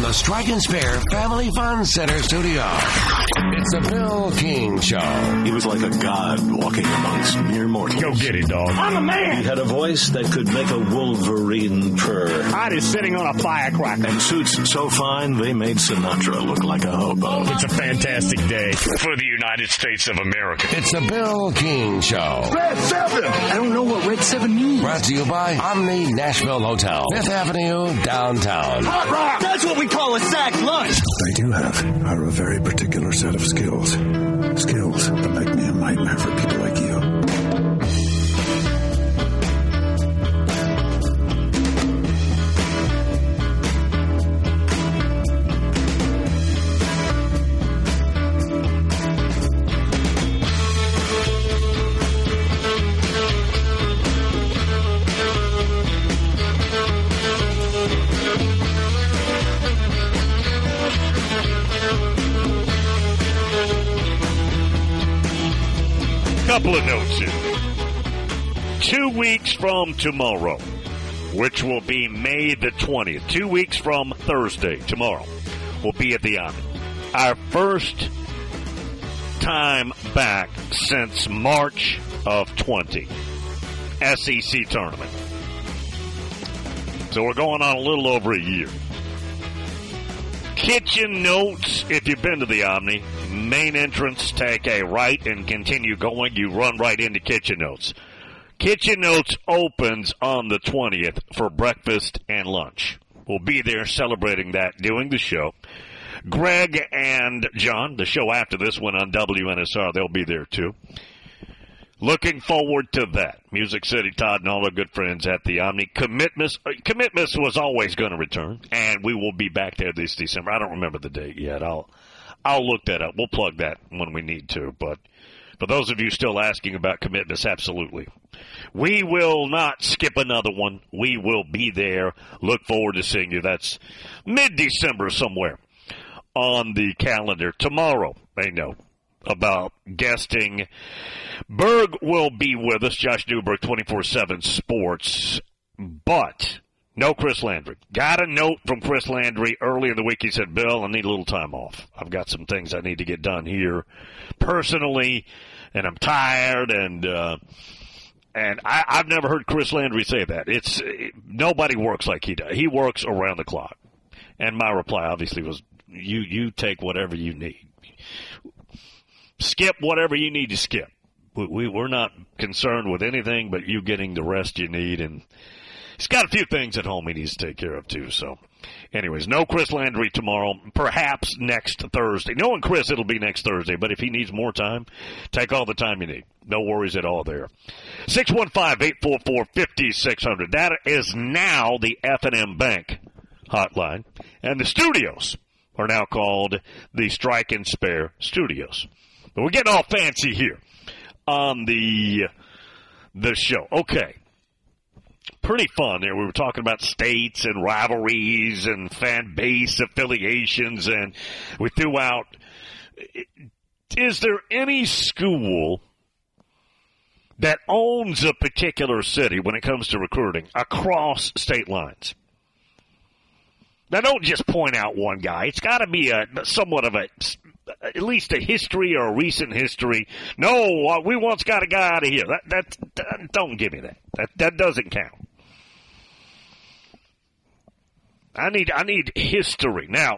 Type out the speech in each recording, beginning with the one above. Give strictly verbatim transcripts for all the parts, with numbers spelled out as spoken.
the Strike and Spare Family Fun Center studio. It's the Bill King Show. He was like a god walking amongst mere mortals. Go get it, dog. I'm a man. He had a voice that could make a wolverine purr. Ida is sitting on a firecracker. And suits so fine, they made Sinatra look like a hobo. It's a fantastic day for the United States of America. It's the Bill King Show. Red seven. I don't know what Red seven means. Brought to you by Omni Nashville Hotel, Fifth Avenue, downtown. Hot rock! That's what we call a sack lunch! I do have are a very particular set of skills. Skills that make me a nightmare for people like you. Couple of notes here. Two weeks from tomorrow, which will be May the twentieth, two weeks from Thursday, tomorrow, we'll be at the Omni. Our first time back since March of twenty, S E C tournament. So we're going on a little over a year. Kitchen notes, if you've been to the Omni, main entrance, take a right and continue going. You run right into Kitchen Notes. Kitchen Notes opens on the twentieth for breakfast and lunch. We'll be there celebrating that, doing the show. Greg and John, the show after this one on W N S R, they'll be there too. Looking forward to that. Music City Todd and all our good friends at the Omni. Commitments, uh, Commitments was always going to return, and we will be back there this December. I don't remember the date yet. I'll I'll look that up. We'll plug that when we need to. But for those of you still asking about Commitments, absolutely. We will not skip another one. We will be there. Look forward to seeing you. That's mid-December somewhere on the calendar. Tomorrow, they know about guesting. Berg will be with us, Josh Newberg, twenty-four seven Sports, but no Chris Landry. Got a note from Chris Landry early in the week. He said, Bill, I need a little time off. I've got some things I need to get done here personally, and I'm tired, and uh, and I, I've never heard Chris Landry say that. It's it, nobody works like he does. He works around the clock. And my reply, obviously, was, you, you take whatever you need. Skip whatever you need to skip. We, we, we're not concerned with anything but you getting the rest you need. And he's got a few things at home he needs to take care of, too. So, anyways, no Chris Landry tomorrow. Perhaps next Thursday. Knowing Chris, it'll be next Thursday. But if he needs more time, take all the time you need. No worries at all there. six one five, eight four four, five six zero zero. That is now the F and M Bank hotline. And the studios are now called the Strike and Spare Studios. But we're getting all fancy here on the the show. Okay. Pretty fun there. We were talking about states and rivalries and fan base affiliations, and we threw out, is there any school that owns a particular city when it comes to recruiting across state lines? Now, don't just point out one guy. It's got to be a somewhat of a, at least a history or a recent history. No, uh, we once got a guy out of here. That, that, that don't give me that. That that doesn't count. I need I need history now.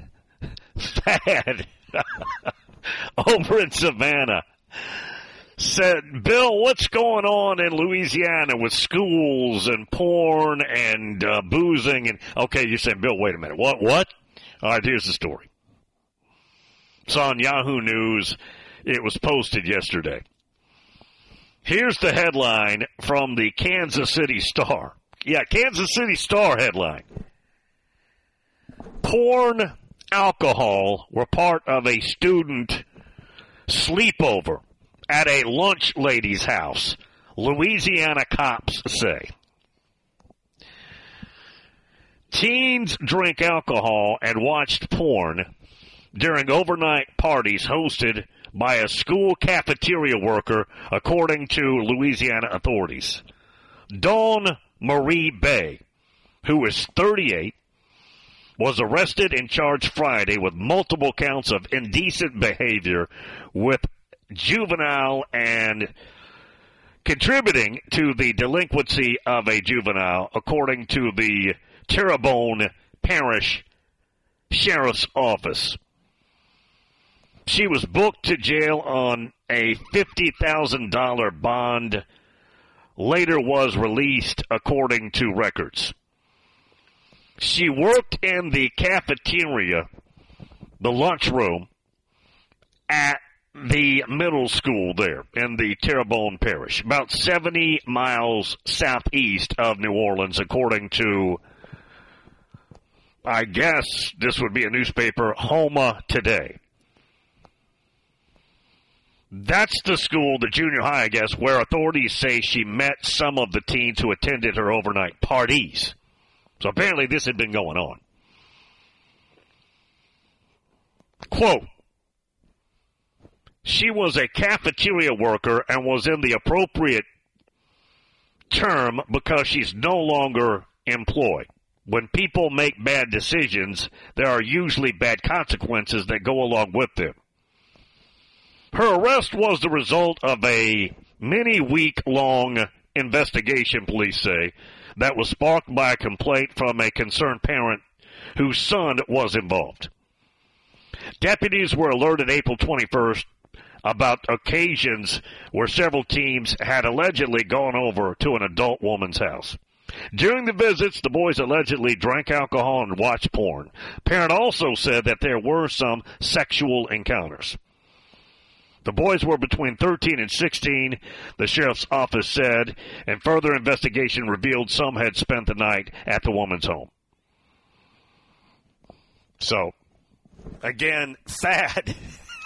Thad over in Savannah said, Bill, what's going on in Louisiana with schools and porn and uh, boozing? And okay, you're saying, Bill, wait a minute. What? What? All right, here's the story. It's on Yahoo News. It was posted yesterday. Here's the headline from the Kansas City Star. Yeah, Kansas City Star headline. Porn, alcohol were part of a student sleepover at a lunch lady's house, Louisiana cops say. Teens drink alcohol and watched porn during overnight parties hosted by a school cafeteria worker, according to Louisiana authorities. Dawn Marie Bay, who is thirty-eight, was arrested and charged Friday with multiple counts of indecent behavior with juvenile and contributing to the delinquency of a juvenile, according to the Terrebonne Parish Sheriff's Office. She was booked to jail on a fifty thousand dollars bond, later was released according to records. She worked in the cafeteria, the lunchroom, at the middle school there in the Terrebonne Parish, about seventy miles southeast of New Orleans, according to, I guess this would be a newspaper, Homa Today. That's the school, the junior high, I guess, where authorities say she met some of the teens who attended her overnight parties. So apparently this had been going on. Quote, she was a cafeteria worker and was in the appropriate term because she's no longer employed. When people make bad decisions, there are usually bad consequences that go along with them. Her arrest was the result of a many-week-long investigation, police say, that was sparked by a complaint from a concerned parent whose son was involved. Deputies were alerted April twenty-first about occasions where several teams had allegedly gone over to an adult woman's house. During the visits, the boys allegedly drank alcohol and watched porn. Parent also said that there were some sexual encounters. The boys were between thirteen and sixteen, the sheriff's office said, and further investigation revealed some had spent the night at the woman's home. So, again, Thad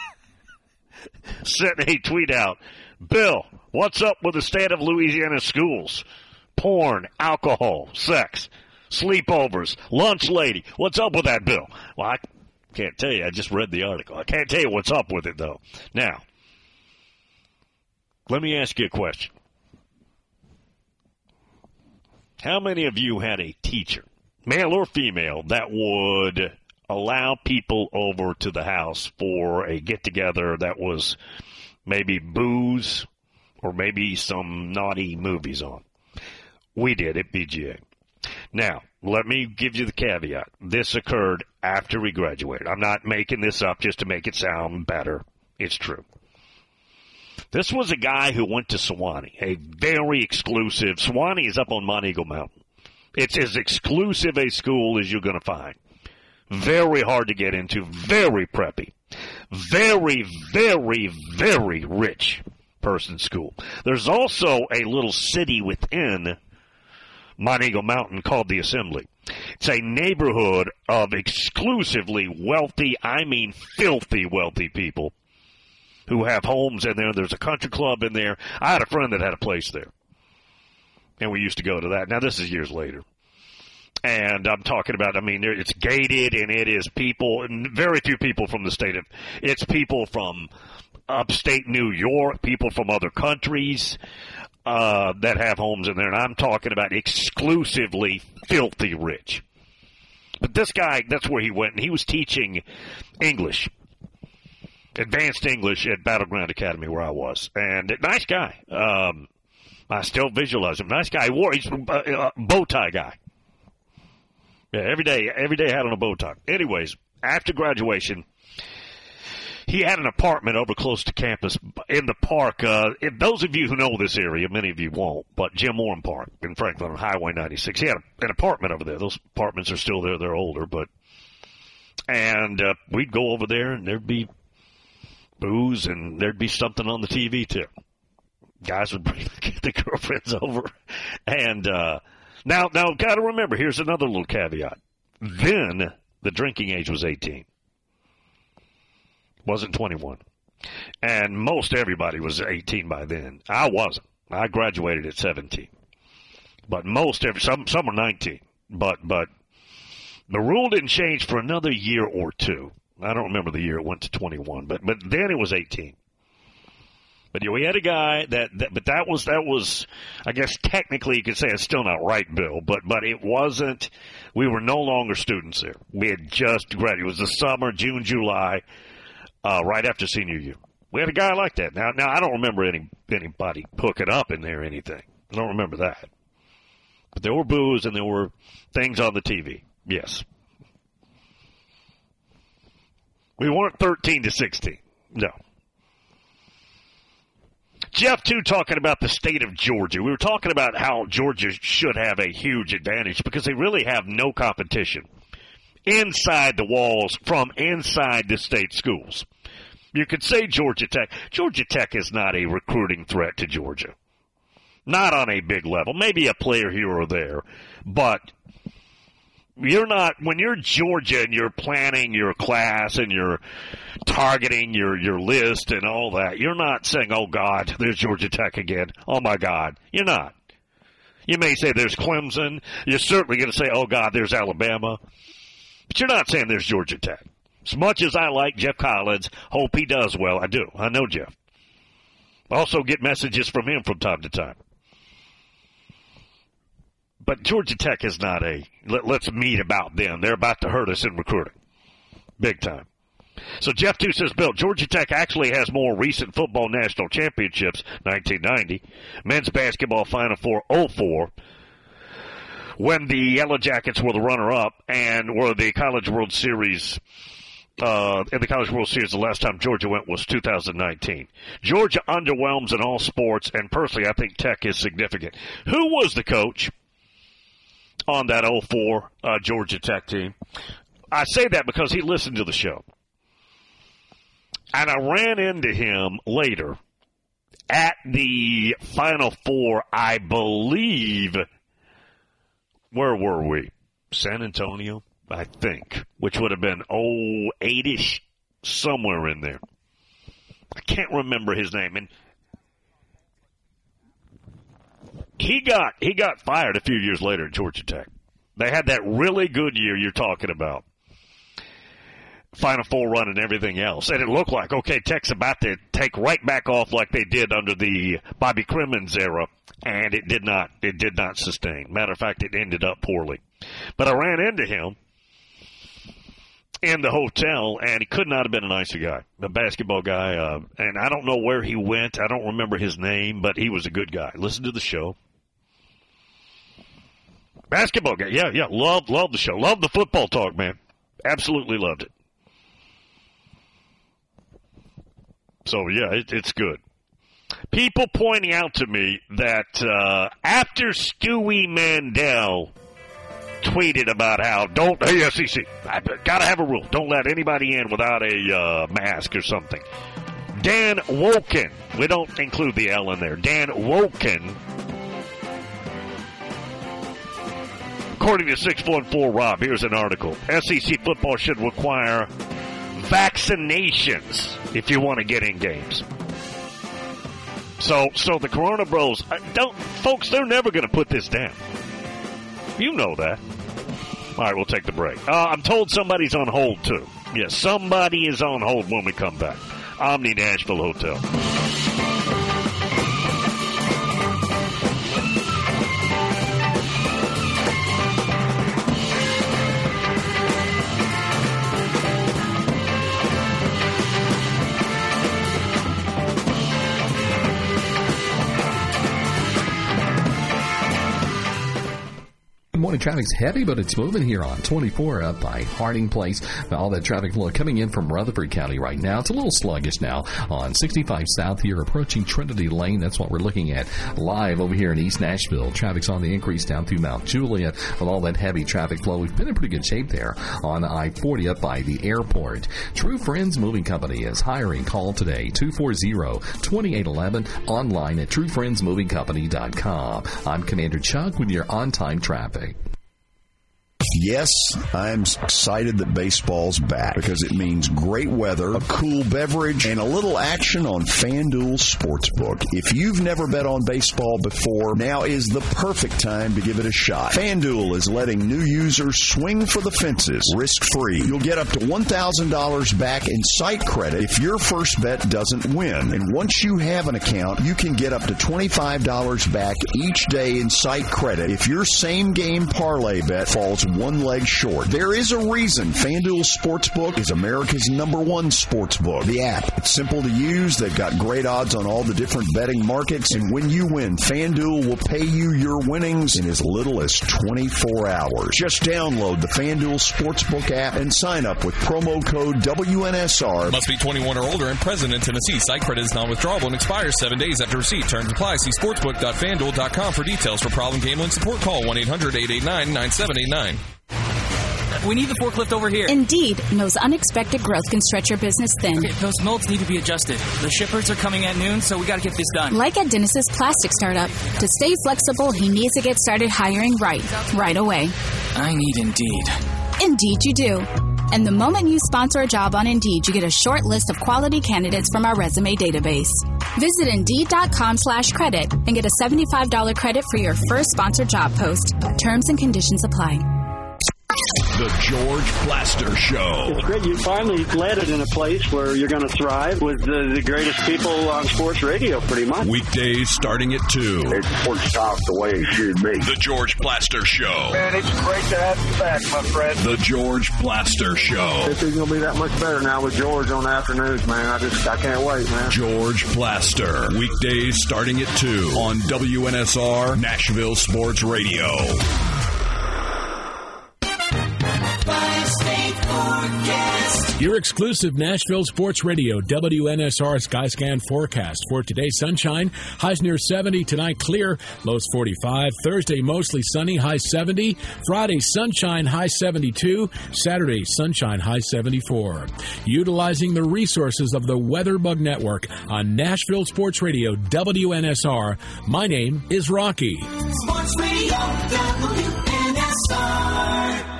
sent a tweet out. Bill, what's up with the state of Louisiana schools? Porn, alcohol, sex, sleepovers, lunch lady. What's up with that, Bill? Well, I can't tell you. I just read the article. I can't tell you what's up with it, though. Now, let me ask you a question. How many of you had a teacher, male or female, that would allow people over to the house for a get-together that was maybe booze or maybe some naughty movies on? We did at B G A. Now, let me give you the caveat. This occurred after we graduated. I'm not making this up just to make it sound better. It's true. This was a guy who went to Sewanee, a very exclusive. Sewanee is up on Monteagle Mountain. It's as exclusive a school as you're going to find. Very hard to get into, very preppy. Very, very, very rich person school. There's also a little city within Monteagle Mountain called the Assembly. It's a neighborhood of exclusively wealthy, I mean filthy wealthy people who have homes in there. There's a country club in there. I had a friend that had a place there, and we used to go to that. Now, this is years later. And I'm talking about, I mean, it's gated, and it is people, very few people from the state of, it's people from upstate New York, people from other countries uh, that have homes in there. And I'm talking about exclusively filthy rich. But this guy, that's where he went, and he was teaching English, advanced English at Battleground Academy where I was. And nice guy. Um, I still visualize him. Nice guy. He wore, he's a, a bow tie guy. Yeah, every day, every day had on a bow tie. Anyways, after graduation, he had an apartment over close to campus in the park. Uh, if those of you who know this area, many of you won't, but Jim Warren Park in Franklin on Highway ninety-six. He had a, an apartment over there. Those apartments are still there. They're older, but and uh, we'd go over there, and there'd be booze, and there'd be something on the T V too. Guys would bring the girlfriends over, and. uh Now, now, got to remember, here's another little caveat. Then, the drinking age was eighteen. Wasn't twenty-one. And most everybody was eighteen by then. I wasn't. I graduated at seventeen. But most, every, some some were nineteen. But, but the rule didn't change for another year or two. I don't remember the year it went to twenty-one. But, but then it was eighteen. But we had a guy that, that, but that was, that was, I guess technically you could say it's still not right, Bill, but, but it wasn't, we were no longer students there. We had just graduated. It was the summer, June, July, uh, right after senior year. We had a guy like that. Now, now I don't remember any, anybody hooking up in there or anything. I don't remember that. But there were boos and there were things on the T V. Yes. We weren't thirteen to sixteen. No. Jeff, too, talking about the state of Georgia. We were talking about how Georgia should have a huge advantage because they really have no competition inside the walls from inside the state schools. You could say Georgia Tech. Georgia Tech is not a recruiting threat to Georgia. Not on a big level. Maybe a player here or there. But you're not, when you're Georgia and you're planning your class and you're targeting your, your list and all that, you're not saying, oh, God, there's Georgia Tech again. Oh, my God. You're not. You may say there's Clemson. You're certainly going to say, oh, God, there's Alabama. But you're not saying there's Georgia Tech. As much as I like Jeff Collins, hope he does well, I do. I know Jeff. I also get messages from him from time to time. But Georgia Tech is not a, let, let's meet about them. They're about to hurt us in recruiting. Big time. So Jeff, too, says, Bill, Georgia Tech actually has more recent football national championships, nineteen ninety, men's basketball Final Four, oh four, when the Yellow Jackets were the runner-up and were the College World Series. Uh, in the College World Series, the last time Georgia went was two thousand nineteen. Georgia underwhelms in all sports, and personally, I think Tech is significant. Who was the coach on that oh four uh, Georgia Tech team? I say that because he listened to the show. And I ran into him later at the Final Four, I believe. Where were we? San Antonio, I think, which would have been oh eight-ish, somewhere in there. I can't remember his name. And he got he got fired a few years later at Georgia Tech. They had that really good year you're talking about. Final Four run and everything else. And it looked like, okay, Tech's about to take right back off like they did under the Bobby Crimmins era. And it did not. It did not sustain. Matter of fact, it ended up poorly. But I ran into him in the hotel, and he could not have been a nicer guy, a basketball guy. Uh, and I don't know where he went. I don't remember his name, but he was a good guy. Listen to the show. Basketball guy. Yeah, yeah. Loved, loved the show. Loved the football talk, man. Absolutely loved it. So, yeah, it, it's good. People pointing out to me that uh, after Stewie Mandel tweeted about how don't hey S E C I gotta have a rule, don't let anybody in without a uh, mask or something. Dan Woken, we don't include the L in there. Dan Woken, according to six one four Rob, here's an article. S E C football should require vaccinations if you want to get in games. So, so the Corona Bros, don't, folks, they're never going to put this down. You know that. All right, we'll take the break. Uh, I'm told somebody's on hold, too. Yes, somebody is on hold when we come back. Omni Nashville Hotel. Morning traffic's heavy, but it's moving here on twenty-four up by Harding Place. All that traffic flow coming in from Rutherford County right now. It's a little sluggish now on sixty-five South here, approaching Trinity Lane. That's what we're looking at live over here in East Nashville. Traffic's on the increase down through Mount Juliet with all that heavy traffic flow. We've been in pretty good shape there on I forty up by the airport. True Friends Moving Company is hiring. Call today, two four zero, two eight one one, online at true friends moving company dot com. I'm Commander Chuck with your on-time traffic. Yes, I'm excited that baseball's back because it means great weather, a cool beverage, and a little action on FanDuel Sportsbook. If you've never bet on baseball before, now is the perfect time to give it a shot. FanDuel is letting new users swing for the fences risk-free. You'll get up to one thousand dollars back in site credit if your first bet doesn't win. And once you have an account, you can get up to twenty-five dollars back each day in site credit if your same-game parlay bet falls one leg short. There is a reason FanDuel Sportsbook is America's number one sportsbook. The app, it's simple to use. They've got great odds on all the different betting markets. And when you win, FanDuel will pay you your winnings in as little as twenty-four hours. Just download the FanDuel Sportsbook app and sign up with promo code W N S R. Must be twenty-one or older and present in Tennessee. Site credit is non-withdrawable and expires seven days after receipt. Terms apply. See sportsbook dot fan duel dot com for details. For problem gambling support, call one eight hundred eight eight nine nine seven eight nine. We need the forklift over here. Indeed knows unexpected growth can stretch your business thin. Okay, those molds need to be adjusted. The shippers are coming at noon, so we got to get this done. Like at Dennis's plastic startup. To stay flexible, he needs to get started hiring right, right away. I need Indeed. Indeed you do. And the moment you sponsor a job on Indeed, you get a short list of quality candidates from our resume database. Visit Indeed.com slash credit and get a seventy-five dollars credit for your first sponsored job post. Terms and conditions apply. The George Blaster Show. It's great. You finally landed in a place where you're going to thrive with the, the greatest people on sports radio, pretty much. Weekdays starting at two. It's sports talk the way it should be. The George Blaster Show. Man, it's great to have you back, my friend. The George Blaster Show. This is going to be that much better now with George on afternoons, man. I just, I can't wait, man. George Blaster. Weekdays starting at two on W N S R, Nashville Sports Radio. Your exclusive Nashville Sports Radio W N S R Skyscan forecast for today: sunshine, highs near seventy. Tonight clear, lows forty-five. Thursday mostly sunny, high seventy. Friday sunshine, high seventy-two. Saturday sunshine, high seventy-four. Utilizing the resources of the WeatherBug Network on Nashville Sports Radio W N S R. My name is Rocky. Sports Radio W N S R.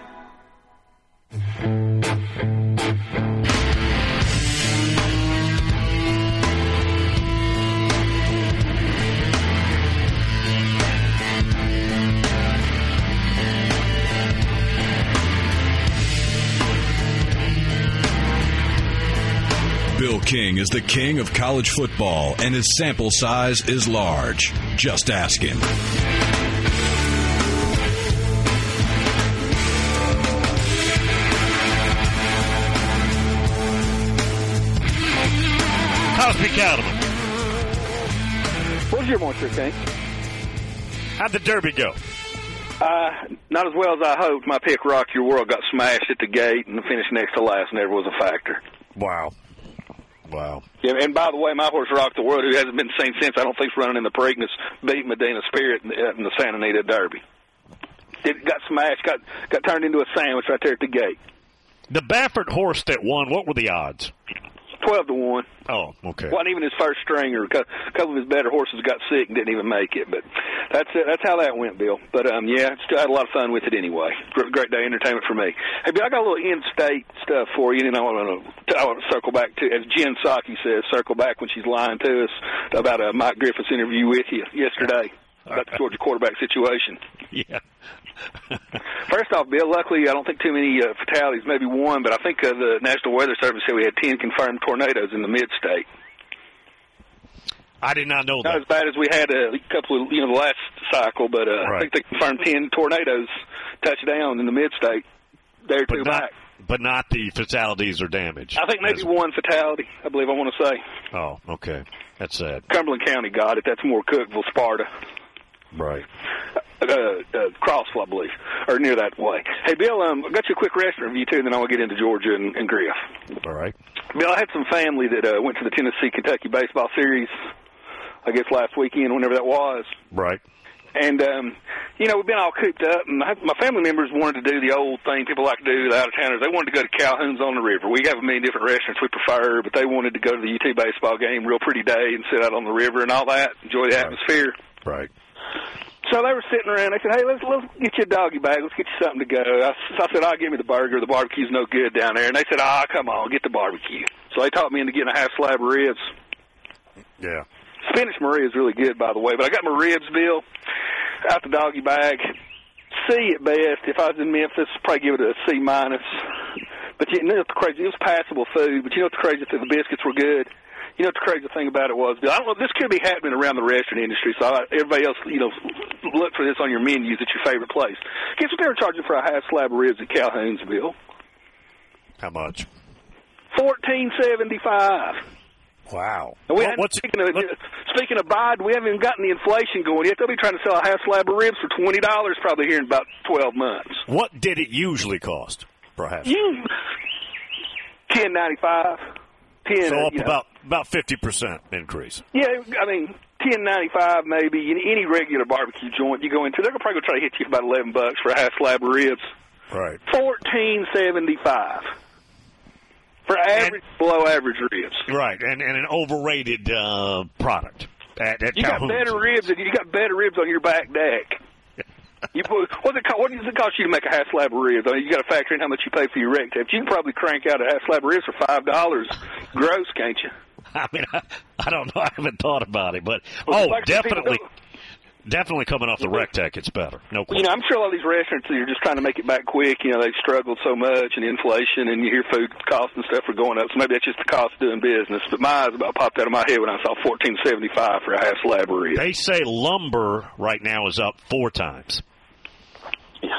Bill King is the king of college football, and his sample size is large. Just ask him. Cosby Cattleman. What was your monster, King? How'd the Derby go? Uh, not as well as I hoped. My pick, Rock Your World, got smashed at the gate and finished next to last, never was a factor. Wow. Wow. Yeah, and by the way, my horse, Rock the World, who hasn't been seen since, I don't think he's running in the Preakness, beat Medina Spirit in the, in the Santa Anita Derby. It got smashed, got got turned into a sandwich right there at the gate. The Baffert horse that won, what were the odds? twelve to one. Oh, okay. Wasn't even his first stringer. A couple of his better horses got sick and didn't even make it. But that's it. That's how that went, Bill. But, um, yeah, still had a lot of fun with it anyway. Great day entertainment for me. Hey, Bill, I got a little in-state stuff for you. And I want to I want to circle back to, as Jen Psaki says, circle back when she's lying to us about a Mike Griffith's interview with you yesterday about the Georgia quarterback situation. Yeah. First off, Bill, luckily I don't think too many uh, fatalities, maybe one, but I think uh, the National Weather Service said we had ten confirmed tornadoes in the mid-state. I did not know that. Not as bad as we had a couple of, you know, the last cycle, but uh, right. I think they confirmed ten tornadoes touched down in the mid-state. There but too not, back. But not the fatalities or damage. I think maybe as... one fatality, I believe I want to say. Oh, okay. That's sad. Cumberland County got it. That's more Cookeville, Sparta. Right. Uh, uh, Crossville, I believe, or near that way. Hey, Bill, um, I got you a quick restaurant review, too, and then I want to get into Georgia and, and Griff. All right. Bill, I had some family that uh, went to the Tennessee-Kentucky baseball series, I guess last weekend, whenever that was. Right. And, um, you know, we've been all cooped up, and my family members wanted to do the old thing people like to do, the out-of-towners. They wanted to go to Calhoun's on the River. We have a million different restaurants we prefer, but they wanted to go to the U T baseball game, real pretty day, and sit out on the river and all that, enjoy the right. atmosphere. Right. So they were sitting around. They said, "Hey, let's let's get you a doggy bag. Let's get you something to go." I, so I said, "I'll give me the burger. The barbecue's no good down there." And they said, "Ah, come on, get the barbecue." So they talked me into getting a half slab of ribs. Yeah. Spanish Maria is really good, by the way. But I got my ribs, Bill, out the doggy bag. C at best. If I was in Memphis, probably give it a C minus. But you know what the crazy? It was passable food. But you know what the crazy thing? The biscuits were good. You know what the crazy thing about it was? I don't know. This could be happening around the restaurant industry. So I, everybody else, you know, look for this on your menus at your favorite place. Guess what they were charging for a half slab of ribs at Calhoun's, Bill? How much? Fourteen seventy five. Wow. And we Well, what's it- speaking, of, speaking of Biden, we haven't even gotten the inflation going yet. They'll be trying to sell a half slab of ribs for twenty dollars probably here in about twelve months. What did it usually cost, perhaps? You ten ninety five. ten. So up you know. about about fifty percent increase. Yeah, I mean ten ninety five maybe. Any regular barbecue joint you go into, they're gonna probably gonna try to hit you for about eleven bucks for a half slab of ribs. Right. Fourteen seventy five. For average, and, below average ribs. Right, and and an overrated uh, product at, at You got Calhoun's. better ribs. You got better ribs on your back deck. You put, what's it cost, what does it cost you to make a half slab of ribs? I mean, you got to factor in how much you pay for your rec tape. You can probably crank out a half slab of ribs for five dollars gross, can't you? I mean, I, I don't know. I haven't thought about it, but well, oh, like definitely. Definitely coming off the rec tech, it's better. No question. You know, I'm sure a lot of these restaurants are just trying to make it back quick. You know, they've struggled so much, and inflation, and you hear food costs and stuff are going up. So maybe that's just the cost of doing business. But my eyes about popped out of my head when I saw fourteen seventy five for a half slab of ribs. They say lumber right now is up four times. Yeah.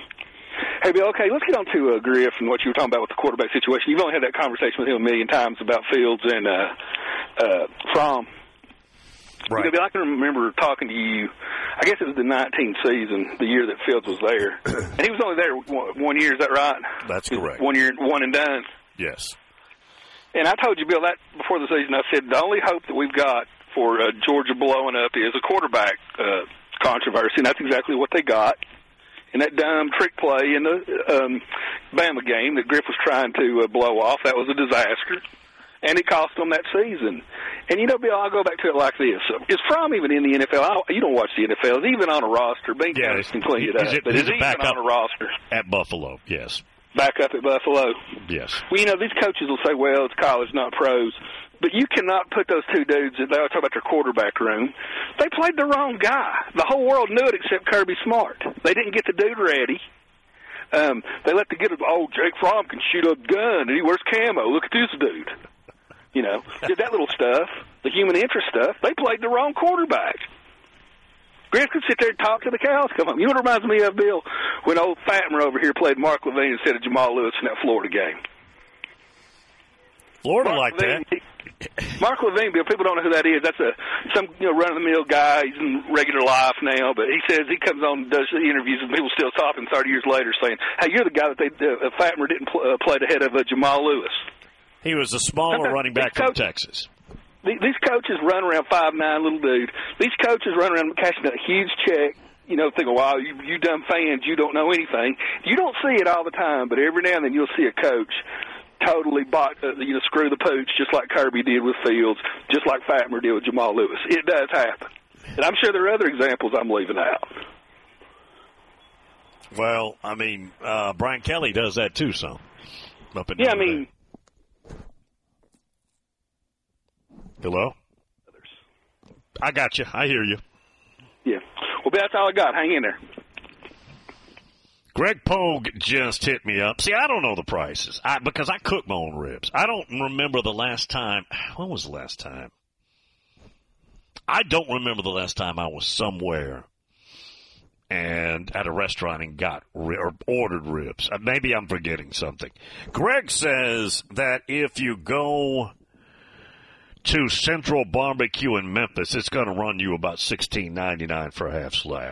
Hey, Bill, okay, let's get on to uh, Griff and what you were talking about with the quarterback situation. You've only had that conversation with him a million times about Fields and uh, uh, Fromm. Right. You know, Bill, I can remember talking to you, I guess it was the nineteenth season, the year that Fields was there. And he was only there one, one year, is that right? That's correct. One year, one and done. Yes. And I told you, Bill, that before the season, I said the only hope that we've got for uh, Georgia blowing up is a quarterback uh, controversy, and that's exactly what they got. And that dumb trick play in the um, Bama game that Griff was trying to uh, blow off, that was a disaster. And it cost them that season. And, you know, Bill, I'll go back to it like this. Is Fromm even in the N F L? I, you don't watch the N F L. Is he even on a roster? Bean yeah, Counters can clean it up. It, but is he even back on a roster? At Buffalo, yes. Back up at Buffalo? Yes. Well, you know, these coaches will say, well, it's college, not pros. But you cannot put those two dudes, they always talk about their quarterback room. They played the wrong guy. The whole world knew it except Kirby Smart. They didn't get the dude ready. Um, they let the get oh, Jake Fromm can shoot a gun, and he wears camo. Look at this dude. You know, did that little stuff, the human interest stuff. They played the wrong quarterback. Griff could sit there and talk to the cows come home. You know what it reminds me of, Bill? When old Fatmer over here played Mark Levine instead of Jamal Lewis in that Florida game. Florida Mark like Levine, that. He, Mark Levine, Bill, people don't know who that is. That's a some you know run-of-the-mill guy. He's in regular life now, but he says he comes on and does interviews, and people still talking thirty years later saying, hey, you're the guy that they uh, Fatmer didn't pl- uh, play the head of uh, Jamal Lewis. He was a smaller running back from Texas. These coaches run around five nine, little dude. These coaches run around cashing a huge check, you know, thinking, wow, you, you dumb fans, you don't know anything. You don't see it all the time, but every now and then you'll see a coach totally bought, uh, you know, screw the pooch, just like Kirby did with Fields, just like Fatmer did with Jamal Lewis. It does happen. And I'm sure there are other examples I'm leaving out. Well, I mean, uh, Brian Kelly does that too, some. Up in yeah, I mean, hello? I got you. I hear you. Yeah. Well, that's all I got. Hang in there. Greg Pogue just hit me up. See, I don't know the prices I, because I cook my own ribs. I don't remember the last time. When was the last time? I don't remember the last time I was somewhere and at a restaurant and got or ordered ribs. Maybe I'm forgetting something. Greg says that if you go to Central Barbecue in Memphis, it's going to run you about sixteen ninety-nine for a half slab.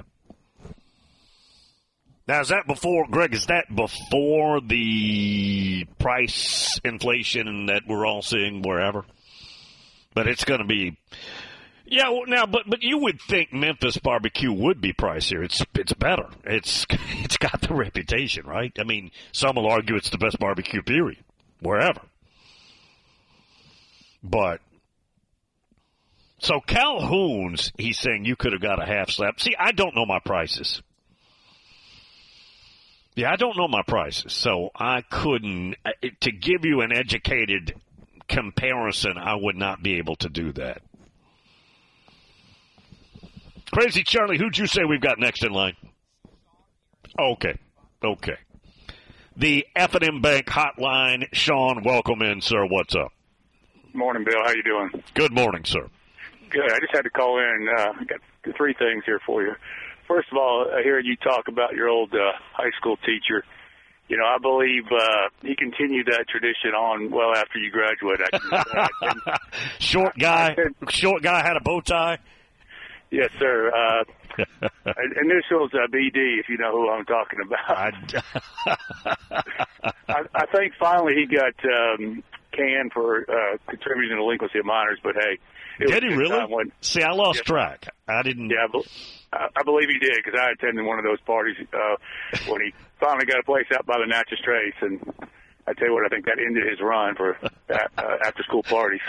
Now, is that before, Greg, is that before the price inflation that we're all seeing wherever? But it's going to be, yeah, well, now, but but you would think Memphis barbecue would be pricier. It's it's better. It's It's got the reputation, right? I mean, some will argue it's the best barbecue, period, wherever. But So Calhoun's, he's saying you could have got a half slab. See, I don't know my prices. Yeah, I don't know my prices, so I couldn't, to give you an educated comparison, I would not be able to do that. Crazy Charlie, who'd you say we've got next in line? Okay, okay. The F and M Bank hotline, Sean, welcome in, sir. What's up? Morning, Bill. How you doing? Good morning, sir. Good. I just had to call in. Uh, I got three things here for you. First of all, I heard you talk about your old uh, high school teacher. You know, I believe uh, he continued that tradition on well after you graduated. I short guy, short guy had a bow tie. Yes, sir. Uh, initials uh, B D, if you know who I'm talking about. I, I think finally he got um, canned for uh, contributing to delinquency of minors, but hey. Did he really? When, See, I lost yeah, track. I didn't. Yeah, I, be, I, I believe he did because I attended one of those parties uh, when he finally got a place out by the Natchez Trace, and I tell you what, I think that ended his run for uh, after-school parties.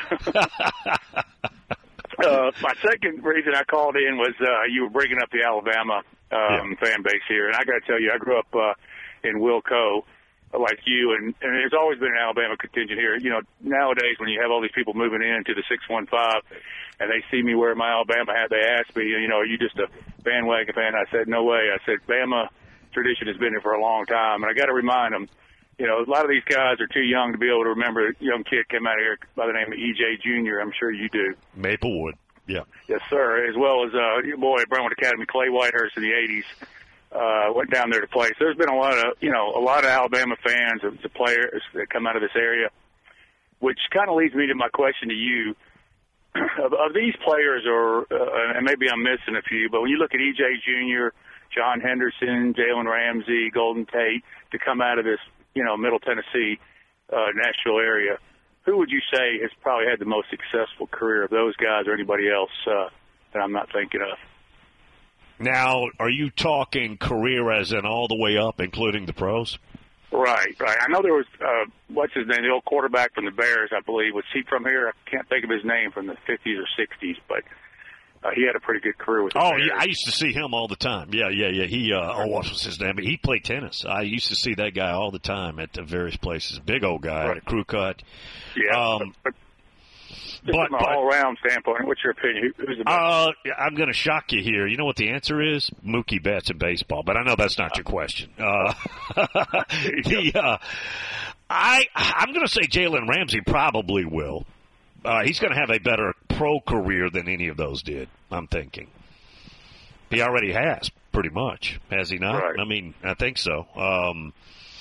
uh, my second reason I called in was uh, you were bringing up the Alabama um, yeah. fan base here, and I got to tell you, I grew up uh, in Wilco. Like you, and, and there's always been an Alabama contingent here. You know, nowadays when you have all these people moving into the six one five and they see me wearing my Alabama hat, they ask me, you know, are you just a bandwagon fan? I said, no way. I said, Bama tradition has been here for a long time. And I got to remind them, you know, a lot of these guys are too young to be able to remember a young kid came out of here by the name of E J Junior I'm sure you do. Maplewood, yeah. Yes, sir. As well as uh, your boy at Brentwood Academy, Clay Whitehurst in the eighties. Uh, went down there to play. So there's been a lot of, you know, a lot of Alabama fans, the players that come out of this area, which kind of leads me to my question to you. of, of these players, or uh, and maybe I'm missing a few, but when you look at E J Junior, John Henderson, Jalen Ramsey, Golden Tate, to come out of this, you know, Middle Tennessee, uh, Nashville area, who would you say has probably had the most successful career of those guys or anybody else uh, that I'm not thinking of? Now, are you talking career as in all the way up, including the pros? Right, right. I know there was, uh, what's his name, the old quarterback from the Bears, I believe. Was he from here? I can't think of his name, from the fifties or sixties, but uh, he had a pretty good career with the Oh, Bears. yeah, I used to see him all the time. Yeah, yeah, yeah. He, uh, oh, what was his name? He played tennis. I used to see that guy all the time at the various places. Big old guy, right. At a crew cut. Yeah, um, but, but Just but, from an all-around standpoint, what's your opinion? Who's the best? Uh, I'm going to shock you here. You know what the answer is? Mookie Betts in baseball, but I know that's not your question. Uh, the, uh, I, I'm going to say Jalen Ramsey probably will. Uh, he's going to have a better pro career than any of those did, I'm thinking. He already has, pretty much. Has he not? Right. I mean, I think so. Um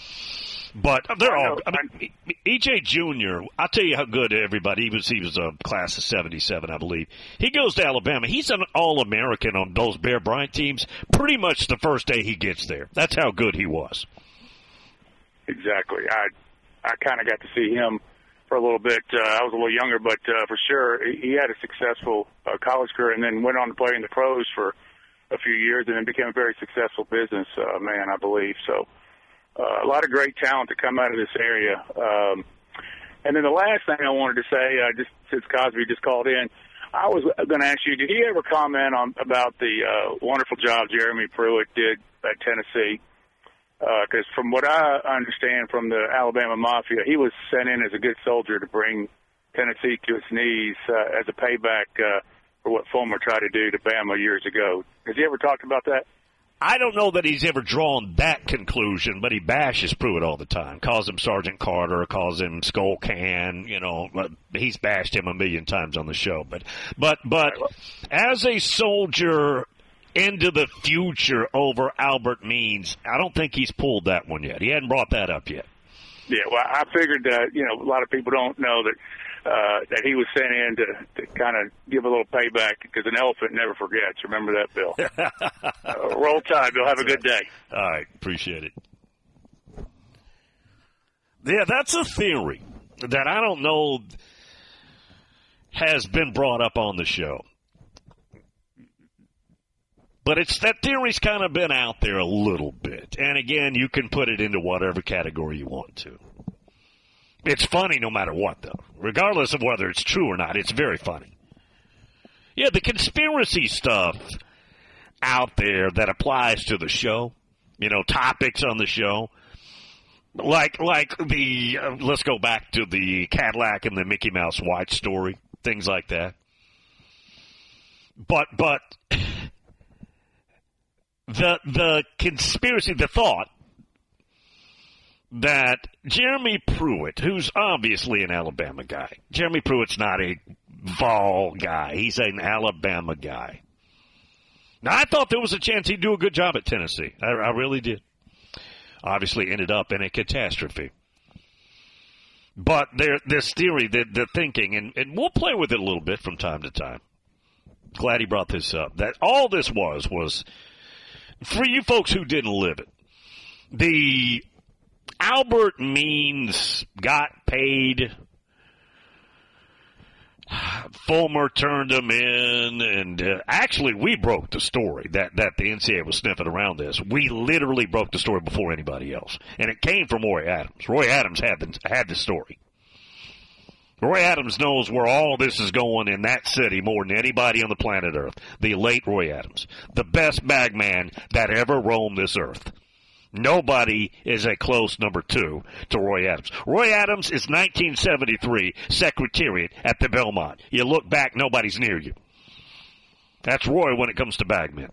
But they're all. I mean, E J Junior I'll tell you how good everybody. He was. He was a class of seventy-seven, I believe. He goes to Alabama. He's an All-American on those Bear Bryant teams. Pretty much the first day he gets there. That's how good he was. Exactly. I I kind of got to see him for a little bit. Uh, I was a little younger, but uh, for sure he had a successful uh, college career, and then went on to play in the pros for a few years, and then became a very successful business uh, man, I believe. So. Uh, a lot of great talent to come out of this area. Um, and then the last thing I wanted to say, uh, just since Cosby just called in, I was going to ask you, did he ever comment on about the uh, wonderful job Jeremy Pruitt did at Tennessee? Because uh, from what I understand from the Alabama Mafia, he was sent in as a good soldier to bring Tennessee to its knees uh, as a payback uh, for what Fulmer tried to do to Bama years ago. Has he ever talked about that? I don't know that he's ever drawn that conclusion, but he bashes Pruitt all the time. Calls him Sergeant Carter, calls him Skull Can, you know, he's bashed him a million times on the show. But, but, but as a soldier into the future over Albert Means, I don't think he's pulled that one yet. He hadn't brought that up yet. Yeah, well, I figured that, you know, a lot of people don't know that uh, that he was sent in to, to kind of give a little payback, because an elephant never forgets. Remember that, Bill. uh, roll Tide, Bill. Have a good day. All right. Appreciate it. Yeah, that's a theory that I don't know has been brought up on the show. But it's that theory's kind of been out there a little bit. And again, you can put it into whatever category you want to. It's funny no matter what, though. Regardless of whether it's true or not, it's very funny. Yeah, the conspiracy stuff out there that applies to the show, you know, topics on the show, like like the, uh, let's go back to the Cadillac and the Mickey Mouse watch story, things like that. But, but, the the conspiracy, the thought that Jeremy Pruitt, who's obviously an Alabama guy, Jeremy Pruitt's not a Vol guy. He's an Alabama guy. Now, I thought there was a chance he'd do a good job at Tennessee. I, I really did. Obviously ended up in a catastrophe. But there, this theory, the, the thinking, and, and we'll play with it a little bit from time to time. Glad he brought this up. That all this was, was, for you folks who didn't live it, the Albert Means got paid. Fulmer turned him in, and uh, actually we broke the story that, that the N C double A was sniffing around this. We literally broke the story before anybody else, and it came from Roy Adams. Roy Adams had the, had the story. Roy Adams knows where all this is going in that city more than anybody on the planet Earth. The late Roy Adams, the best bagman that ever roamed this earth. Nobody is a close number two to Roy Adams. Roy Adams is nineteen seventy-three Secretariat at the Belmont. You look back, nobody's near you. That's Roy when it comes to bagmen.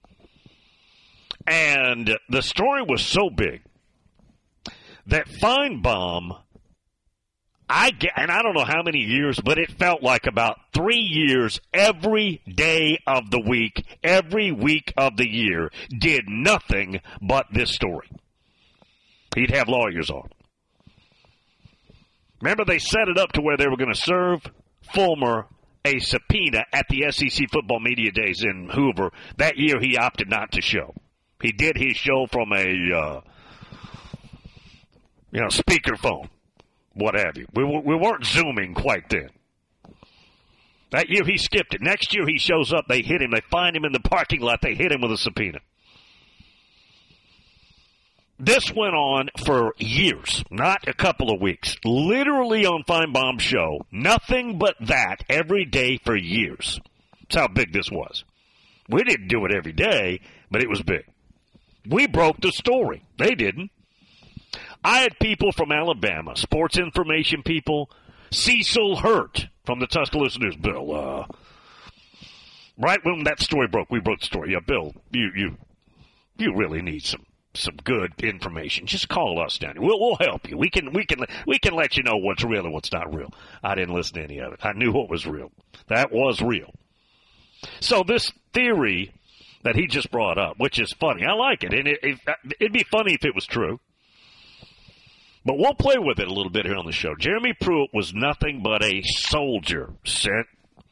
And the story was so big that Feinbaum, I get, and I don't know how many years, but it felt like about three years every day of the week, every week of the year, did nothing but this story. He'd have lawyers on. Remember, they set it up to where they were going to serve Fulmer a subpoena at the S E C Football Media Days in Hoover. That year, he opted not to show. He did his show from a, uh, you know, speakerphone. What have you. We, we weren't Zooming quite then. That year he skipped it. Next year he shows up, they hit him, they find him in the parking lot, they hit him with a subpoena. This went on for years, not a couple of weeks. Literally on Feinbaum's show, nothing but that every day for years. That's how big this was. We didn't do it every day, but it was big. We broke the story. They didn't. I had people from Alabama, sports information people, Cecil Hurt from the Tuscaloosa News. Bill, uh, right when that story broke, we broke the story. Yeah, Bill, you you you really need some some good information. Just call us down here. We'll we'll help you. We can we can we can let you know what's real and what's not real. I didn't listen to any of it. I knew what was real. That was real. So this theory that he just brought up, which is funny, I like it, and it, it it'd be funny if it was true. But we'll play with it a little bit here on the show. Jeremy Pruitt was nothing but a soldier sent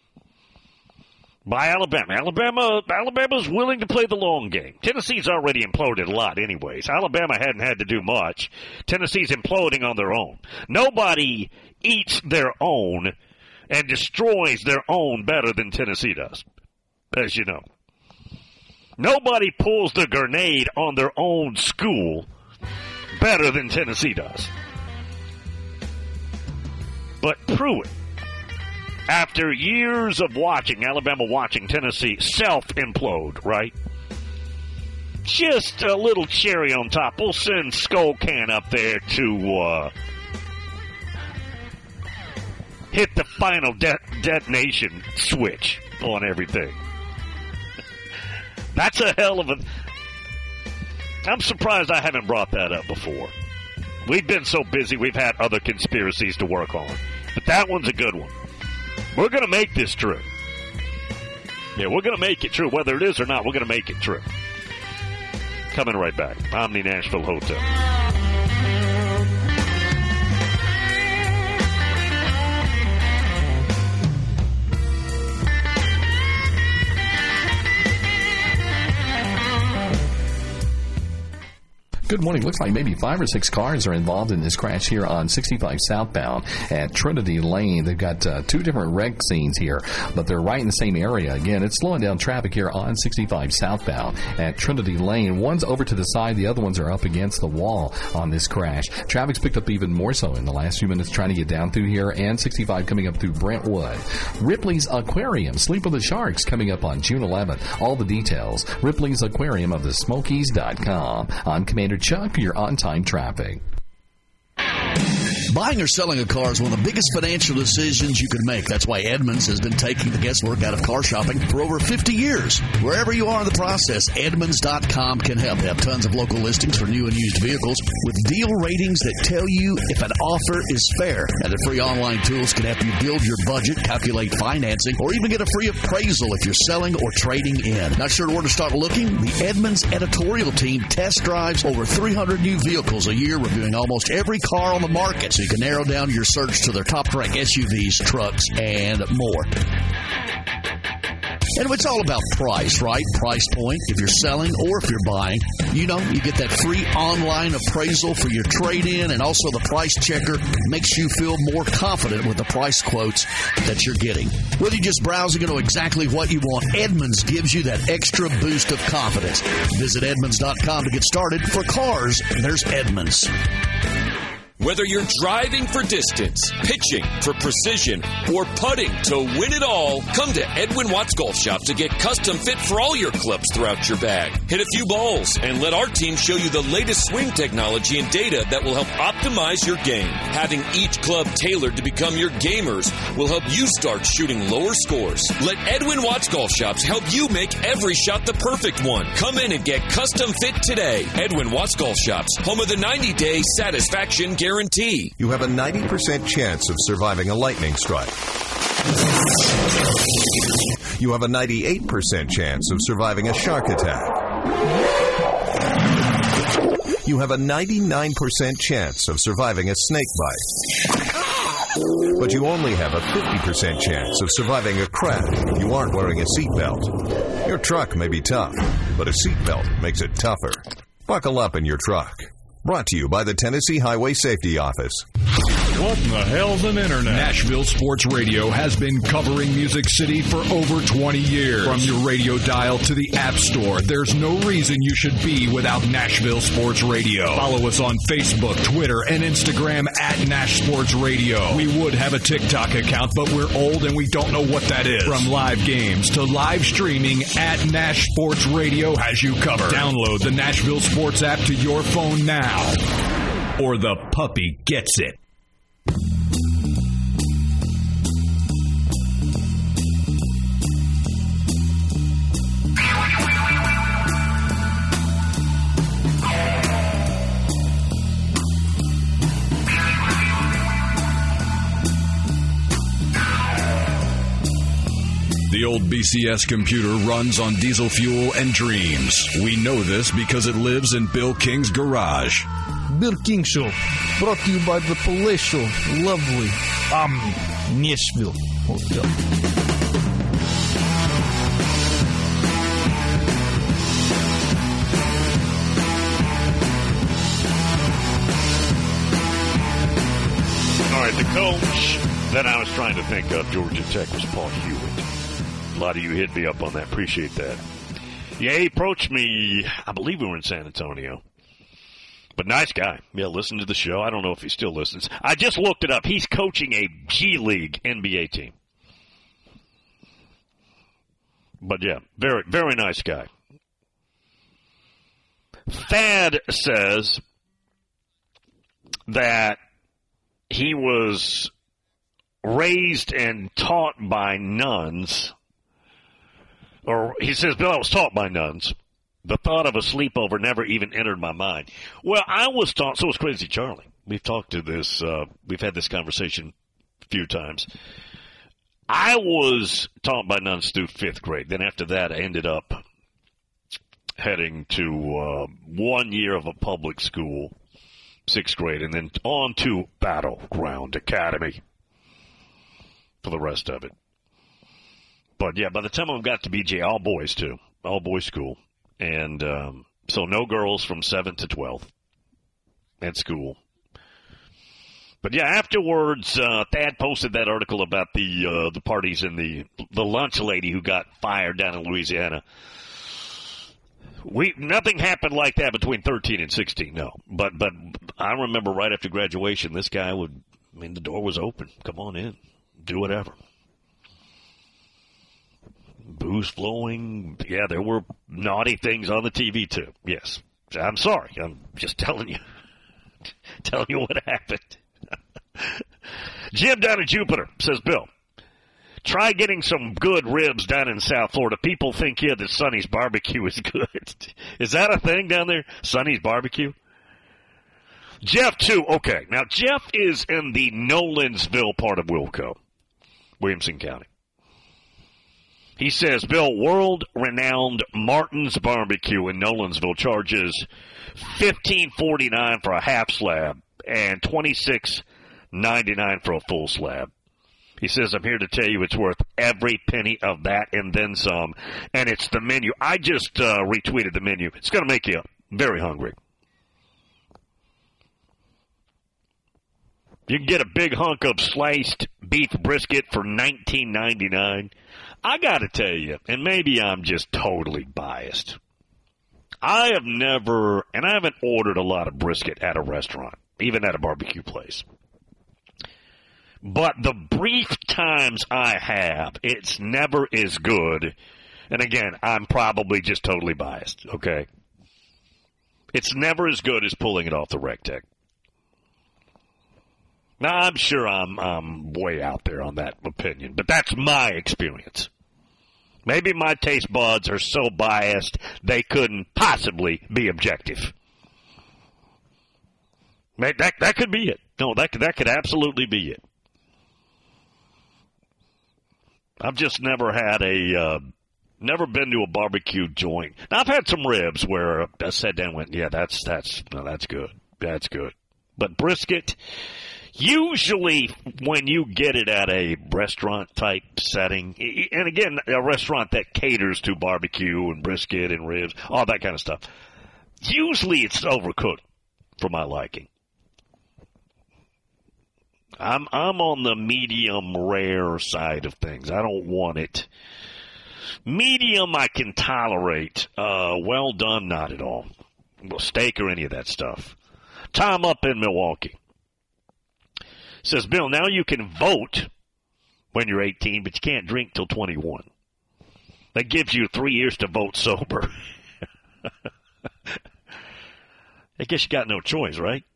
by Alabama. Alabama Alabama's willing to play the long game. Tennessee's already imploded a lot anyways. Alabama hadn't had to do much. Tennessee's imploding on their own. Nobody eats their own and destroys their own better than Tennessee does, as you know. Nobody pulls the grenade on their own school better than Tennessee does. But Pruitt, after years of watching, Alabama watching Tennessee self-implode, right? Just a little cherry on top. We'll send Skullcan up there to uh, hit the final de- detonation switch on everything. That's a hell of a... I'm surprised I haven't brought that up before. We've been so busy, we've had other conspiracies to work on. But that one's a good one. We're going to make this true. Yeah, we're going to make it true. Whether it is or not, we're going to make it true. Coming right back. Omni Nashville Hotel. Good morning. Looks like maybe five or six cars are involved in this crash here on sixty-five southbound at Trinity Lane. They've got uh, two different wreck scenes here, but they're right in the same area. Again, it's slowing down traffic here on sixty-five southbound at Trinity Lane. One's over to the side. The other ones are up against the wall on this crash. Traffic's picked up even more so in the last few minutes trying to get down through here, and sixty-five coming up through Brentwood. Ripley's Aquarium, Sleep with the Sharks, coming up on June eleventh. All the details, Ripley's Aquarium of the Smokies dot com. I'm Commander Chuck, your on-time traffic. Buying or selling a car is one of the biggest financial decisions you can make. That's why Edmunds has been taking the guesswork out of car shopping for over fifty years. Wherever you are in the process, Edmunds dot com can help. They have tons of local listings for new and used vehicles with deal ratings that tell you if an offer is fair. And the free online tools can help you build your budget, calculate financing, or even get a free appraisal if you're selling or trading in. Not sure where to start looking? The Edmunds editorial team test drives over three hundred new vehicles a year, reviewing almost every car on the market, so you can narrow down your search to their top-ranked S U Vs, trucks, and more. And it's all about price, right? Price point. If you're selling or if you're buying, you know, you get that free online appraisal for your trade-in, and also the price checker makes you feel more confident with the price quotes that you're getting. Whether you're just browsing to know exactly what you want, Edmunds gives you that extra boost of confidence. Visit Edmunds dot com to get started. For cars, there's Edmunds. Whether you're driving for distance, pitching for precision, or putting to win it all, come to Edwin Watts Golf Shop to get custom fit for all your clubs throughout your bag. Hit a few balls and let our team show you the latest swing technology and data that will help optimize your game. Having each club tailored to become your gamers will help you start shooting lower scores. Let Edwin Watts Golf Shops help you make every shot the perfect one. Come in and get custom fit today. Edwin Watts Golf Shops, home of the ninety-day satisfaction guarantee. Guarantee. You have a ninety percent chance of surviving a lightning strike. You have a ninety-eight percent chance of surviving a shark attack. You have a ninety-nine percent chance of surviving a snake bite. But you only have a fifty percent chance of surviving a crash if you aren't wearing a seatbelt. Your truck may be tough, but a seatbelt makes it tougher. Buckle up in your truck. Brought to you by the Tennessee Highway Safety Office. What in the hell's an internet? Nashville Sports Radio has been covering Music City for over twenty years. From your radio dial to the App Store, there's no reason you should be without Nashville Sports Radio. Follow us on Facebook, Twitter, and Instagram at Nash Sports Radio. We would have a TikTok account, but we're old and we don't know what that is. From live games to live streaming, at Nash Sports Radio has you covered. Download the Nashville Sports app to your phone now, or the puppy gets it. The old B C S computer runs on diesel fuel and dreams. We know this because it lives in Bill King's garage. Bill King Show, brought to you by the palatial, lovely Omni Nashville Hotel. All right, the coach that I was trying to think of, Georgia Tech, was Paul Hewitt. A lot of you hit me up on that. Appreciate that. Yeah, he approached me, I believe we were in San Antonio. But nice guy. Yeah, listen to the show. I don't know if he still listens. I just looked it up. He's coaching a G League N B A team. But yeah, very, very nice guy. Thad says that he was raised and taught by nuns. Or he says, Bill, I was taught by nuns. The thought of a sleepover never even entered my mind. Well, I was taught, so was Crazy Charlie. We've talked to this, uh, we've had this conversation a few times. I was taught by nuns through fifth grade. Then after that, I ended up heading to uh, one year of a public school, sixth grade, and then on to Battleground Academy for the rest of it. But, yeah, by the time I got to B J, all boys, too. All boys school. And um, so no girls from seventh to twelfth. at school. But, yeah, afterwards, uh, Thad posted that article about the uh, the parties and the the lunch lady who got fired down in Louisiana. We nothing happened like that between thirteen and sixteen, no. But but I remember right after graduation, this guy would, I mean, the door was open. Come on in. Do whatever. Booze flowing. Yeah, there were naughty things on the T V, too. Yes. I'm sorry. I'm just telling you. telling you what happened. Jim down in Jupiter says, Bill, try getting some good ribs down in South Florida. People think here that Sonny's Barbecue is good. Is that a thing down there? Sonny's Barbecue? Jeff, too. Okay. Now, Jeff is in the Nolensville part of Wilco, Williamson County. He says, Bill, world-renowned Martin's Barbecue in Nolensville charges fifteen forty-nine for a half slab and twenty-six ninety-nine for a full slab. He says, I'm here to tell you it's worth every penny of that and then some. And it's the menu. I just uh, retweeted the menu. It's going to make you very hungry. You can get a big hunk of sliced beef brisket for nineteen ninety-nine. I got to tell you, and maybe I'm just totally biased, I have never, and I haven't ordered a lot of brisket at a restaurant, even at a barbecue place. But the brief times I have, it's never as good. And again, I'm probably just totally biased, okay? It's never as good as pulling it off the Rectech. Now, I'm sure I'm, I'm way out there on that opinion, but that's my experience. Maybe my taste buds are so biased they couldn't possibly be objective. That, that could be it. No, that, that could absolutely be it. I've just never had a, uh, never been to a barbecue joint. Now, I've had some ribs where I sat down and went, yeah, that's, that's, no, that's good. That's good. But brisket, usually when you get it at a restaurant-type setting, and again, a restaurant that caters to barbecue and brisket and ribs, all that kind of stuff, usually it's overcooked for my liking. I'm I'm on the medium rare side of things. I don't want it. Medium I can tolerate. Uh, well done, not at all. Well, steak or any of that stuff. Tom up in Milwaukee says, Bill, now you can vote when you're eighteen, but you can't drink till twenty-one. That gives you three years to vote sober. I guess you got no choice, right?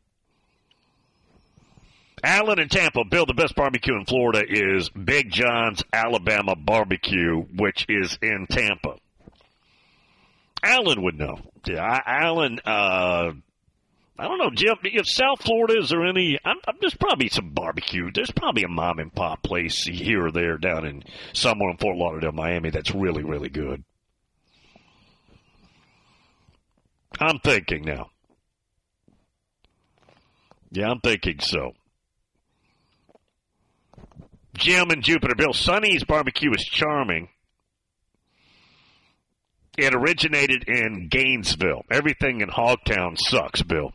Alan in Tampa, Bill, the best barbecue in Florida is Big John's Alabama Barbecue, which is in Tampa. Alan would know. Yeah, Alan, uh, I don't know, Jim, if South Florida, is there any, I'm, I'm, there's probably some barbecue. There's probably a mom and pop place here or there down in somewhere in Fort Lauderdale, Miami that's really, really good. I'm thinking now. Yeah, I'm thinking so. Jim and Jupiter, Bill, Sonny's Barbecue is charming. It originated in Gainesville. Everything in Hogtown sucks, Bill.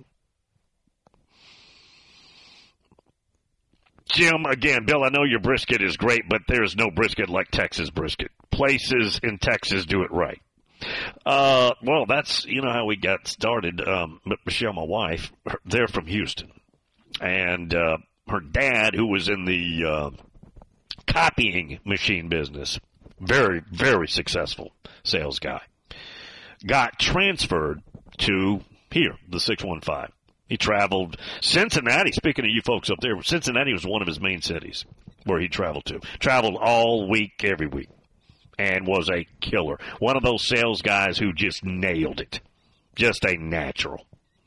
Jim, again, Bill, I know your brisket is great, but there's no brisket like Texas brisket. Places in Texas do it right. Uh, well, that's, you know, how we got started. Um, Michelle, my wife, they're from Houston. And, uh, her dad, who was in the uh, copying machine business, very, very successful sales guy, got transferred to here, the six one five. He traveled Cincinnati. Speaking of you folks up there, Cincinnati was one of his main cities where he traveled to. Traveled all week, every week, and was a killer. One of those sales guys who just nailed it. Just a natural.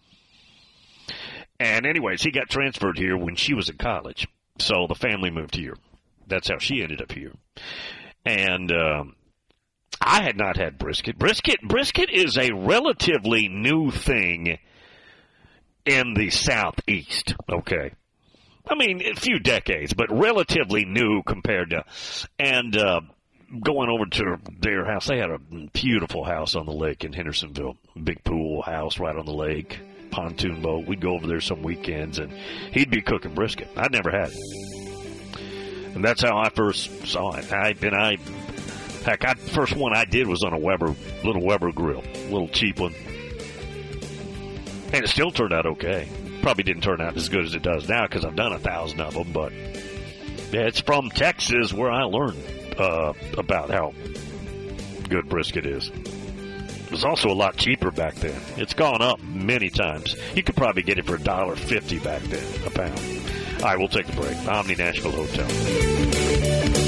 And anyways, he got transferred here when she was in college. So the family moved here. That's how she ended up here. And um, I had not had brisket. Brisket brisket is a relatively new thing in the Southeast, okay? I mean, a few decades, but relatively new compared to... And uh, going over to their house, they had a beautiful house on the lake in Hendersonville. Big pool house right on the lake. pontoon boat. We'd go over there some weekends, and he'd be cooking brisket. I'd never had it. And that's how I first saw it. I, and I, heck, I, first one I did was on a Weber, little Weber grill, little cheap one. And it still turned out okay. Probably didn't turn out as good as it does now because I've done a thousand of them, but yeah, it's from Texas where I learned uh, about how good brisket is. It was also a lot cheaper back then. It's gone up many times. You could probably get it for one dollar fifty back then, a pound. All right, we'll take a break. Omni Nashville Hotel.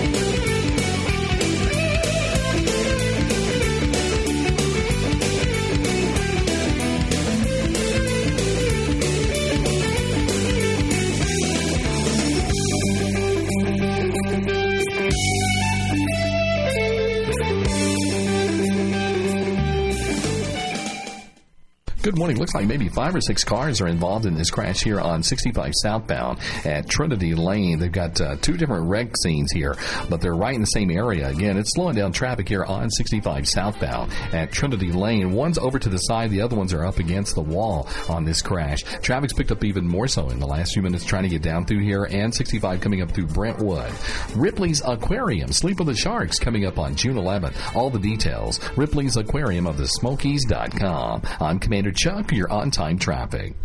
Good morning. Looks like maybe five or six cars are involved in this crash here on sixty-five southbound at Trinity Lane. They've got uh, two different wreck scenes here, but they're right in the same area. Again, it's slowing down traffic here on sixty-five southbound at Trinity Lane. One's over to the side. The other ones are up against the wall on this crash. Traffic's picked up even more so in the last few minutes trying to get down through here, and sixty-five coming up through Brentwood. Ripley's Aquarium, Sleep with the Sharks, coming up on June eleventh. All the details, Ripley's Aquarium of the Smokies dot com. I'm Commander Chuck for your on-time traffic.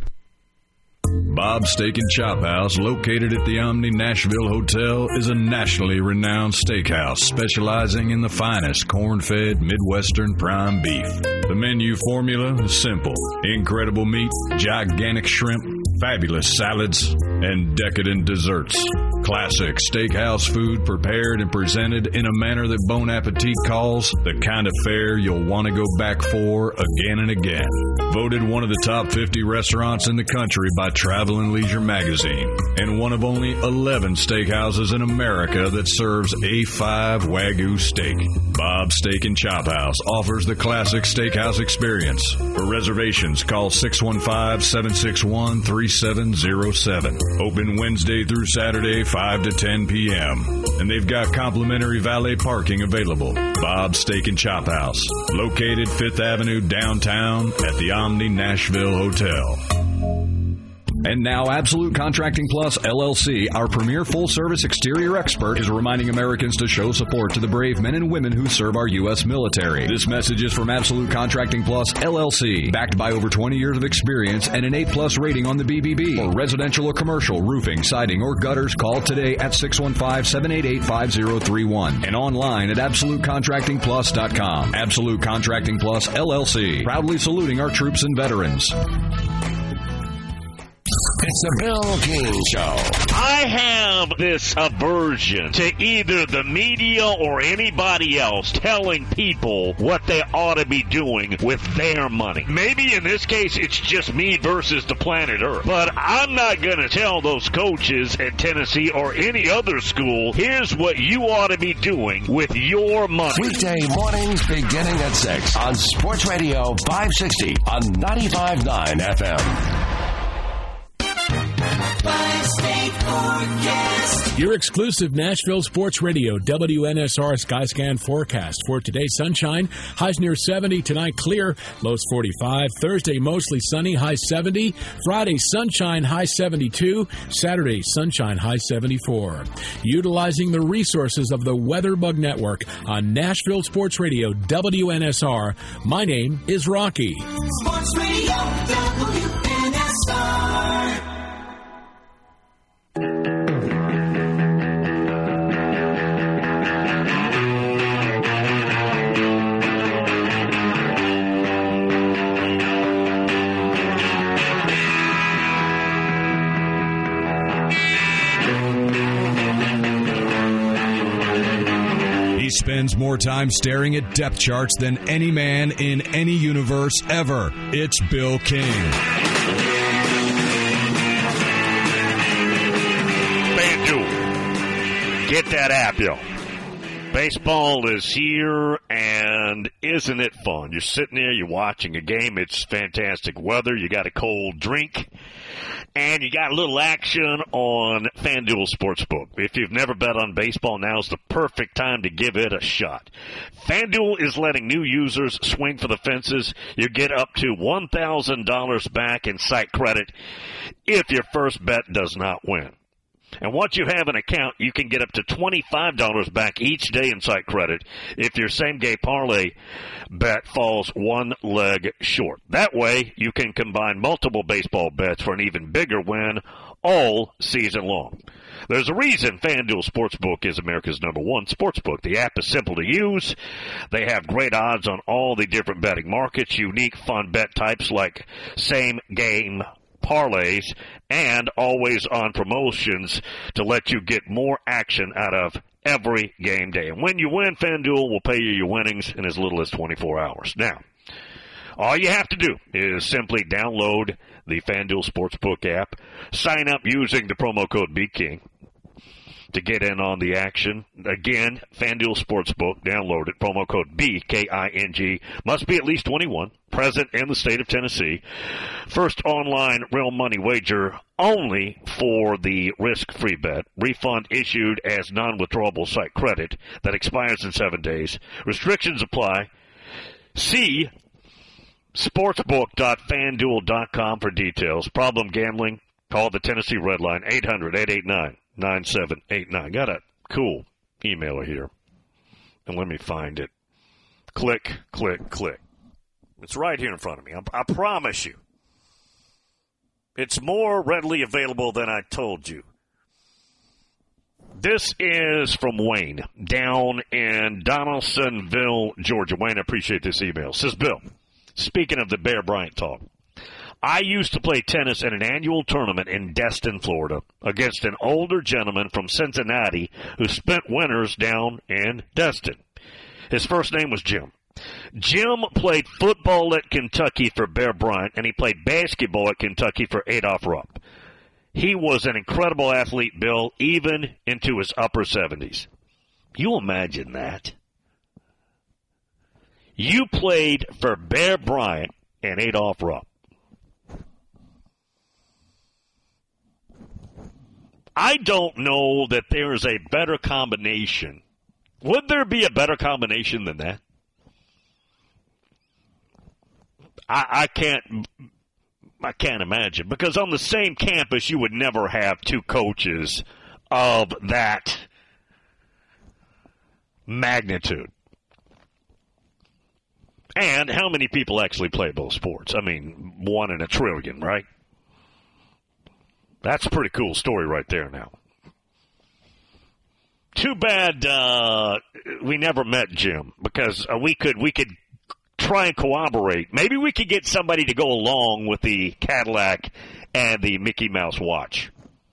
Bob's Steak and Chop House, located at the Omni Nashville Hotel, is a nationally renowned steakhouse specializing in the finest corn-fed Midwestern prime beef. The menu formula is simple: incredible meat, gigantic shrimp, fabulous salads, and decadent desserts. Classic steakhouse food prepared and presented in a manner that Bon Appetit calls the kind of fare you'll want to go back for again and again. Voted one of the top fifty restaurants in the country by Travel and Leisure magazine, and one of only eleven steakhouses in America that serves A five Wagyu steak. Bob's Steak and Chop House offers the classic steakhouse experience. For reservations, call six one five, seven six one, three seven zero seven. Open Wednesday through Saturday, five to ten p.m. And they've got complimentary valet parking available. Bob's Steak and Chop House, located Fifth Avenue downtown at the Omni Nashville Hotel. And now Absolute Contracting Plus, L L C, our premier full-service exterior expert, is reminding Americans to show support to the brave men and women who serve our U S military. This message is from Absolute Contracting Plus, L L C, backed by over twenty years of experience and an A plus rating on the B B B. For residential or commercial, roofing, siding, or gutters, call today at six one five, seven eight eight, five zero three one and online at absolute contracting plus dot com. Absolute Contracting Plus, L L C, proudly saluting our troops and veterans. It's the Bill King Show. I have this aversion to either the media or anybody else telling people what they ought to be doing with their money. Maybe in this case it's just me versus the planet Earth. But I'm not going to tell those coaches at Tennessee or any other school, here's what you ought to be doing with your money. Weekday mornings beginning at six on Sports Radio five sixty on ninety-five point nine F M. Your exclusive Nashville Sports Radio W N S R Skyscan forecast for today: sunshine, highs near seventy. Tonight, clear, lows forty-five. Thursday, mostly sunny, high seventy. Friday, sunshine, high seventy-two. Saturday, sunshine, high seventy-four. Utilizing the resources of the WeatherBug Network on Nashville Sports Radio W N S R, my name is Rocky. Sports Radio W N S R. He spends more time staring at depth charts than any man in any universe ever. It's Bill King. FanDuel. Get that app, yo. Baseball is here, and isn't it fun? You're sitting there, you're watching a game. It's fantastic weather. You got a cold drink, and you got a little action on FanDuel Sportsbook. If you've never bet on baseball, now's the perfect time to give it a shot. FanDuel is letting new users swing for the fences. You get up to one thousand dollars back in site credit if your first bet does not win. And once you have an account, you can get up to twenty-five dollars back each day in site credit if your same-game parlay bet falls one leg short. That way, you can combine multiple baseball bets for an even bigger win all season long. There's a reason FanDuel Sportsbook is America's number one sportsbook. The app is simple to use. They have great odds on all the different betting markets, unique fun bet types like same-game parlays, and always on promotions to let you get more action out of every game day. And when you win, FanDuel will pay you your winnings in as little as twenty-four hours. Now, all you have to do is simply download the FanDuel Sportsbook app, sign up using the promo code BKing to get in on the action. Again, FanDuel Sportsbook, download it, promo code B K I N G. Must be at least twenty-one, present in the state of Tennessee. First online real money wager only for the risk-free bet. Refund issued as non-withdrawable site credit that expires in seven days. Restrictions apply. See sportsbook dot fan duel dot com for details. Problem gambling? Call the Tennessee Red Line, eight hundred, eight eight nine, nine seven eight nine. Got a cool emailer here. And let me find it. Click, click, click. It's right here in front of me. I, I promise you. It's more readily available than I told you. This is from Wayne down in Donaldsonville, Georgia. Wayne, I appreciate this email. Says, Bill, speaking of the Bear Bryant talk, I used to play tennis at an annual tournament in Destin, Florida, against an older gentleman from Cincinnati who spent winters down in Destin. His first name was Jim. Jim played football at Kentucky for Bear Bryant, and he played basketball at Kentucky for Adolph Rupp. He was an incredible athlete, Bill, even into his upper seventies. You imagine that? You played for Bear Bryant and Adolph Rupp. I don't know that there is a better combination. Would there be a better combination than that? I, I can't I can't imagine. Because on the same campus, you would never have two coaches of that magnitude. And how many people actually play both sports? I mean, one in a trillion, right? That's a pretty cool story right there now. Too bad uh, we never met Jim, because uh, we could we could try and corroborate. Maybe we could get somebody to go along with the Cadillac and the Mickey Mouse watch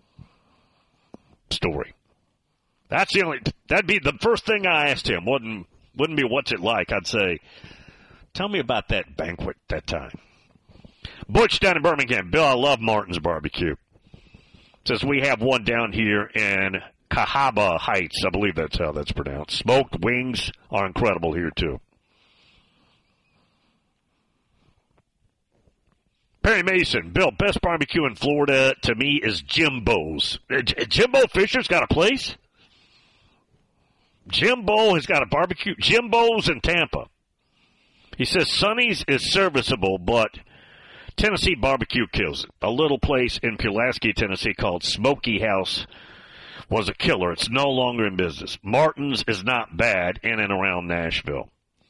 story. That's the only. That'd be the first thing I asked him. Wouldn't wouldn't be what's it like. I'd say, tell me about that banquet that time. Butch down in Birmingham. Bill, I love Martin's Barbecue. Says we have one down here in Cahaba Heights. I believe that's how that's pronounced. Smoked wings are incredible here, too. Perry Mason. Bill, best barbecue in Florida to me is Jimbo's. Uh, J- Jimbo Fisher's got a place? Jimbo has got a barbecue. Jimbo's in Tampa. He says Sonny's is serviceable, but Tennessee Barbecue kills it. A little place in Pulaski, Tennessee called Smoky House was a killer. It's no longer in business. Martin's is not bad in and around Nashville.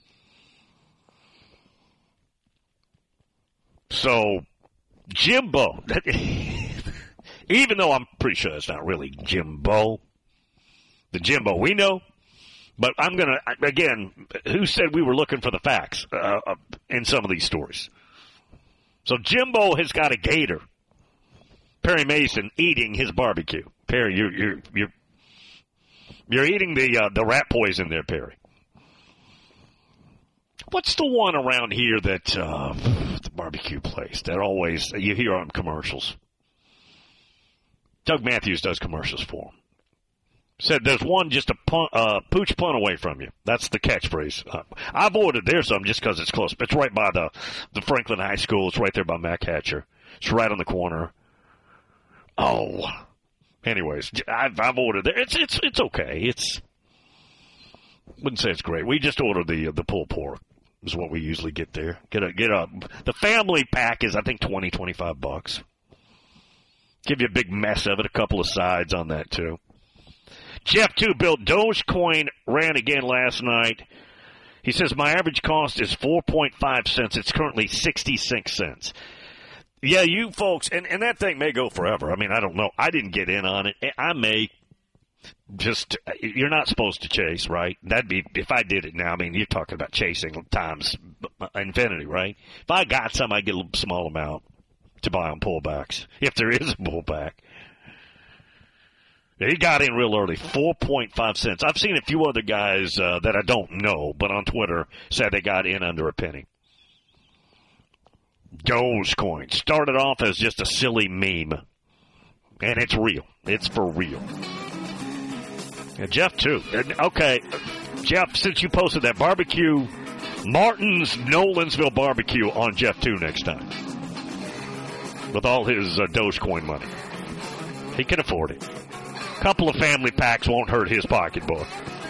So, Jimbo, even though I'm pretty sure it's not really Jimbo, the Jimbo we know, but I'm going to, again, who said we were looking for the facts uh, in some of these stories? So Jimbo has got a gator. Perry Mason eating his barbecue. Perry, you're you're you're, you're eating the uh, the rat poison there, Perry. What's the one around here that uh, the barbecue place that always you hear on commercials? Doug Matthews does commercials for him. Said there's one just a punt, uh, pooch punt away from you. That's the catchphrase. Uh, I avoided there some just because it's close. It's right by the, the Franklin High School. It's right there by Mac Hatcher. It's right on the corner. Oh. Anyways, I've, I've ordered there. It's it's it's okay. It's wouldn't say it's great. We just ordered the the pulled pork. Is what we usually get there. Get a get a the family pack is I think twenty, twenty-five bucks. Give you a big mess of it. A couple of sides on that too. Jeff, too, built Dogecoin ran again last night. He says, my average cost is four point five cents. It's currently sixty-six cents. Yeah, you folks, and, and that thing may go forever. I mean, I don't know. I didn't get in on it. I may just, you're not supposed to chase, right? That'd be, if I did it now, I mean, you're talking about chasing times infinity, right? If I got some, I'd get a small amount to buy on pullbacks, if there is a pullback. He got in real early, four point five cents. I've seen a few other guys uh, that I don't know, but on Twitter said they got in under a penny. Dogecoin started off as just a silly meme, and it's real. It's for real. And Jeff, too. Okay, Jeff, since you posted that, barbecue, Martin's Nolensville barbecue on Jeff, too, next time. With all his uh, Dogecoin money. He can afford it. Couple of family packs won't hurt his pocketbook.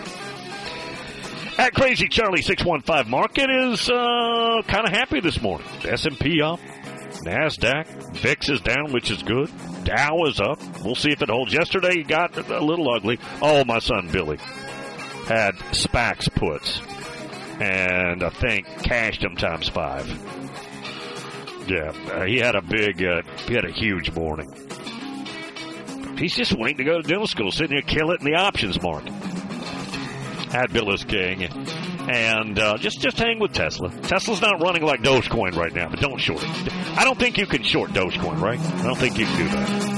At Crazy Charlie six one five, market is uh, kind of happy this morning. S and P up, NASDAQ, V I X is down, which is good. Dow is up. We'll see if it holds. Yesterday it got a little ugly. Oh, my son Billy had SPACs puts, and I think cashed them times five. Yeah, uh, he had a big, uh, he had a huge morning. He's just waiting to go to dental school, sitting here kill it in the options market. Had Bill is king, and uh, just just hang with Tesla. Tesla's not running like Dogecoin right now, but don't short it. I don't think you can short Dogecoin, right? I don't think you can do that.